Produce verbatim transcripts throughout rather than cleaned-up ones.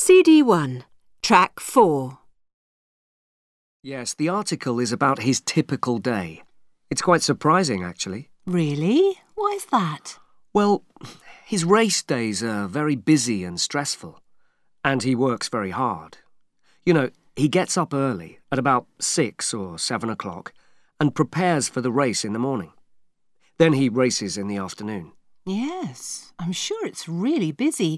C D one, Track four. Yes, the article is about his typical day. It's quite surprising, actually. Really? Why is that? Well, his race days are very busy and stressful, and he works very hard. You know, he gets up early, at about six or seven o'clock, and prepares for the race in the morning. Then he races in the afternoon. Yes, I'm sure it's really busy.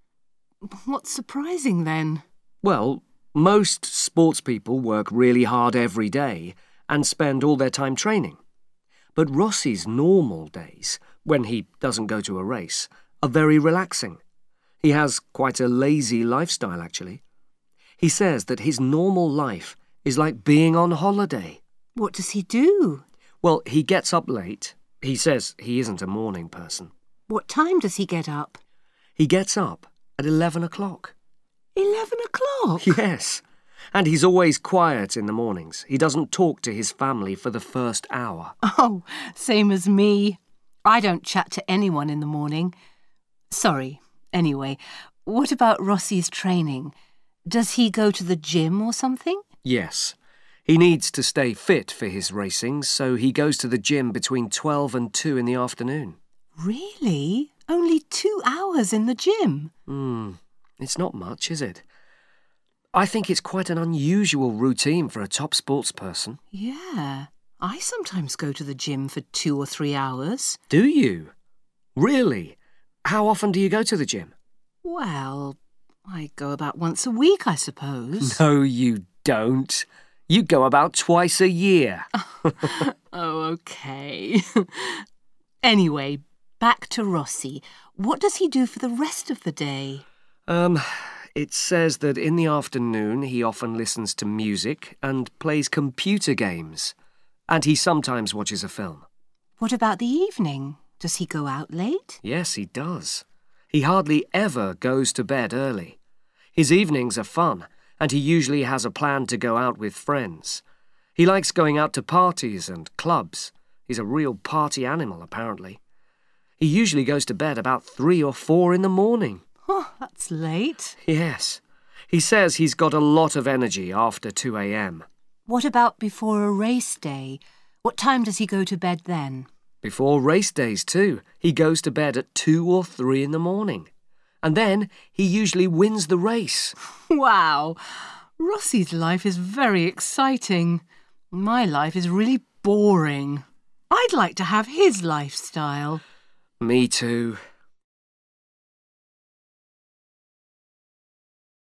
What's surprising then? Well, most sports people work really hard every day and spend all their time training. But Rossi's normal days, when he doesn't go to a race, are very relaxing. He has quite a lazy lifestyle, actually. He says that his normal life is like being on holiday. What does he do? Well, he gets up late. He says he isn't a morning person. What time does he get up? He gets up at eleven o'clock. Eleven o'clock? Yes. And he's always quiet in the mornings. He doesn't talk to his family for the first hour. Oh, same as me. I don't chat to anyone in the morning. Sorry. Anyway, what about Rossi's training? Does he go to the gym or something? Yes. He needs to stay fit for his racing, so he goes to the gym between twelve and two in the afternoon. Really? Only two hours in the gym? Hmm. It's not much, is it? I think it's quite an unusual routine for a top sports person. Yeah. I sometimes go to the gym for two or three hours. Do you? Really? How often do you go to the gym? Well, I go about once a week, I suppose. No, you don't. You go about twice a year. Oh, OK. Anyway, back to Rossi. What does he do for the rest of the day? Um, it says that in the afternoon he often listens to music and plays computer games. And he sometimes watches a film. What about the evening? Does he go out late? Yes, he does. He hardly ever goes to bed early. His evenings are fun, and he usually has a plan to go out with friends. He likes going out to parties and clubs. He's a real party animal, apparently. He usually goes to bed about three or four in the morning. Oh, that's late. Yes. He says he's got a lot of energy after two a m. What about before a race day? What time does he go to bed then? Before race days, too. He goes to bed at two or three in the morning. And then he usually wins the race. Wow. Rossi's life is very exciting. My life is really boring. I'd like to have his lifestyle. Me too.